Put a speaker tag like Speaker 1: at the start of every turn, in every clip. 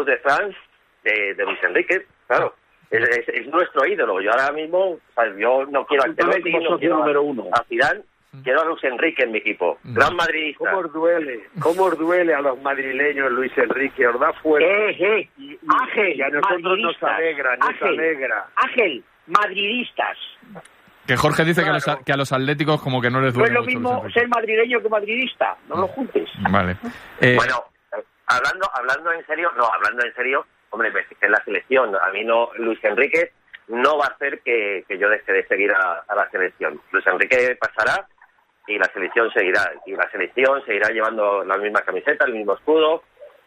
Speaker 1: Tour de France de Luis Enrique, claro. Es nuestro ídolo. Yo ahora mismo, yo no quiero a Ancelotti, no quiero a Zidane, quiero a Luis Enrique en mi equipo. Gran madridista.
Speaker 2: ¿Cómo os duele a los madrileños Luis Enrique? Os da fuerza.
Speaker 3: Ángel,
Speaker 2: y a nosotros nos alegra.
Speaker 3: Ángel, madridistas.
Speaker 4: Que Jorge dice que a los atléticos como que no les duele.
Speaker 3: No es lo mismo ser madrileño que madridista. No lo juntes.
Speaker 4: Vale.
Speaker 1: Bueno, hablando en serio, hombre, en la selección, a mí no, Luis Enrique no va a hacer que yo deje de seguir a la selección. Luis Enrique pasará y la selección seguirá. Y la selección seguirá llevando la misma camiseta, el mismo escudo.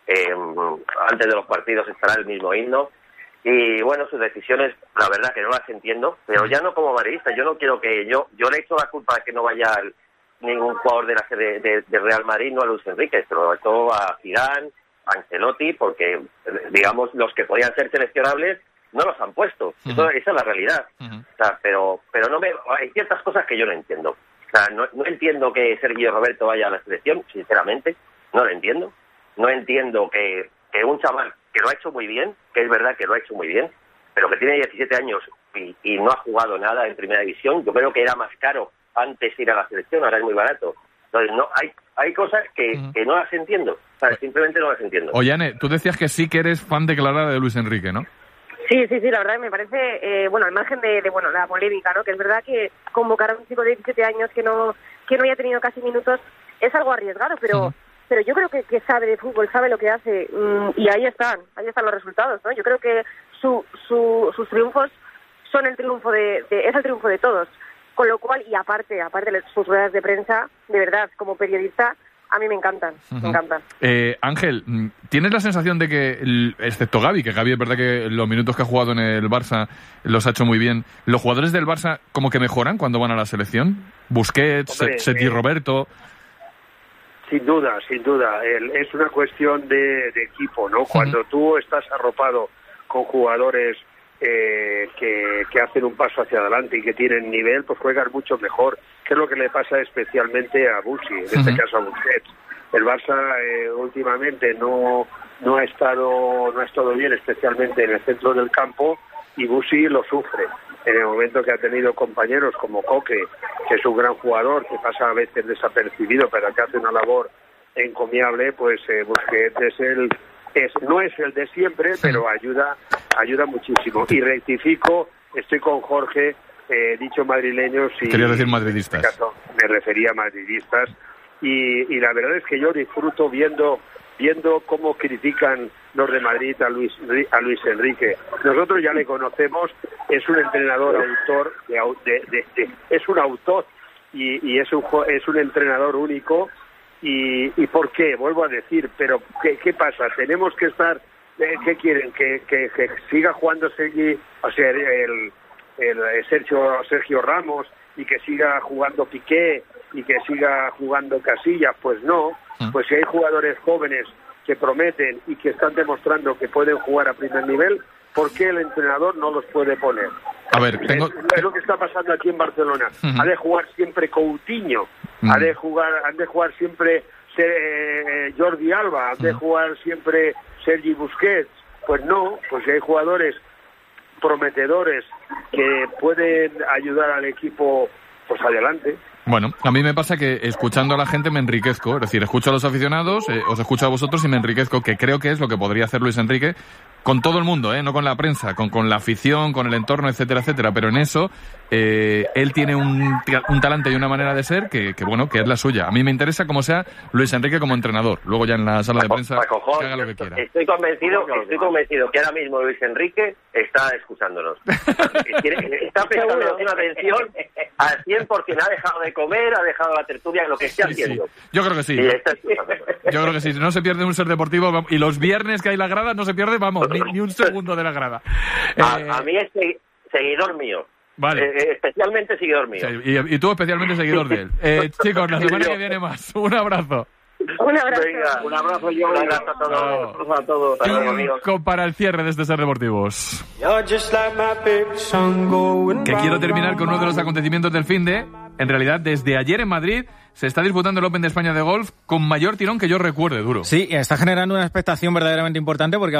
Speaker 1: Antes de los partidos estará el mismo himno. Y bueno, sus decisiones, la verdad que no las entiendo, pero ya no como madridista. Yo no quiero que yo le echo la culpa de que no vaya ningún jugador de Real Madrid, no a Luis Enrique, pero esto a Zidane, Ancelotti, porque digamos los que podían ser seleccionables no los han puesto. Esa es la realidad. O sea, pero hay ciertas cosas que yo no entiendo. O sea, no entiendo que Sergio Roberto vaya a la selección, sinceramente, no lo entiendo. No entiendo que un chaval que lo ha hecho muy bien, que es verdad que lo ha hecho muy bien, pero que tiene 17 años y no ha jugado nada en primera división. Yo creo que era más caro antes ir a la selección, ahora es muy barato. Entonces, no hay cosas que no las entiendo. O sea, simplemente no las entiendo.
Speaker 4: Ollane, tú decías que sí que eres fan declarada de Luis Enrique, ¿no?
Speaker 5: Sí, la verdad me parece, al margen de la polémica, ¿no? Que es verdad que convocar a un chico de 17 años que no haya tenido casi minutos es algo arriesgado, pero yo creo que sabe de fútbol, sabe lo que hace, y ahí están los resultados, ¿no? Yo creo que sus triunfos son es el triunfo de todos. Con lo cual, y aparte de sus ruedas de prensa, de verdad, como periodista, a mí me encantan, me encantan.
Speaker 4: Ángel, ¿tienes la sensación de que, excepto Gavi, que Gavi es verdad que los minutos que ha jugado en el Barça los ha hecho muy bien, los jugadores del Barça como que mejoran cuando van a la selección? Busquets, Sergi Roberto...
Speaker 2: Sin duda. Es una cuestión de equipo, ¿no? Cuando tú estás arropado con jugadores que hacen un paso hacia adelante y que tienen nivel, pues juegan mucho mejor, que es lo que le pasa especialmente a Busi, en este caso a Busquets. El Barça últimamente no ha estado bien, especialmente en el centro del campo, y Busi lo sufre. En el momento que ha tenido compañeros como Coque, que es un gran jugador, que pasa a veces desapercibido, pero que hace una labor encomiable, pues Busquets no es el de siempre, pero ayuda muchísimo. Y rectifico, estoy con Jorge, dicho madrileños, y
Speaker 4: quería decir madridistas.
Speaker 2: En este caso me refería a madridistas, y la verdad es que yo disfruto viendo cómo critican los de Madrid a Luis Enrique. Nosotros ya le conocemos, es un entrenador autor, es un autor y es un entrenador único. ¿Y por qué? Vuelvo a decir, pero ¿qué pasa? Tenemos que estar... ¿Qué quieren? ¿Que siga jugando el Sergio Ramos y que siga jugando Piqué y que siga jugando Casillas? Pues no. Pues si hay jugadores jóvenes que prometen y que están demostrando que pueden jugar a primer nivel, ¿por qué el entrenador no los puede poner?
Speaker 4: A ver,
Speaker 2: es lo que está pasando aquí en Barcelona. Ha de jugar siempre Coutinho, ha de jugar siempre Jordi Alba, ha de jugar siempre Sergi Busquets. Pues no, pues si hay jugadores prometedores que pueden ayudar al equipo, pues adelante.
Speaker 4: Bueno, a mí me pasa que escuchando a la gente me enriquezco, es decir, escucho a los aficionados, os escucho a vosotros y me enriquezco, que creo que es lo que podría hacer Luis Enrique con todo el mundo, no con la prensa, con la afición, con el entorno, etcétera, etcétera, pero en eso él tiene un talante y una manera de ser que es la suya. A mí me interesa como sea Luis Enrique como entrenador, luego ya en la sala de prensa que haga lo que quiera.
Speaker 1: Estoy convencido que ahora mismo Luis Enrique está escuchándonos. Está prestando una atención al 100%, ha dejado de comer, ha dejado la tertulia, en lo que esté haciendo.
Speaker 4: Sí. Yo creo que sí. Yo creo que sí. No se pierde un ser deportivo, y los viernes que hay la grada no se pierde, ni un segundo de la grada.
Speaker 1: A mí es seguidor mío.
Speaker 4: Vale.
Speaker 1: Especialmente seguidor mío.
Speaker 4: Sí, y tú especialmente seguidor de él. Chicos, la semana que viene más. Un abrazo.
Speaker 5: Un abrazo.
Speaker 1: Venga, un abrazo yo. Un abrazo a todos. Un abrazo a todos.
Speaker 4: Amigos. Para el cierre de este Ser Deportivos. Que quiero terminar con uno de los acontecimientos del finde. En realidad, desde ayer en Madrid se está disputando el Open de España de golf con mayor tirón que yo recuerde, Duro.
Speaker 6: Sí, está generando una expectación verdaderamente importante porque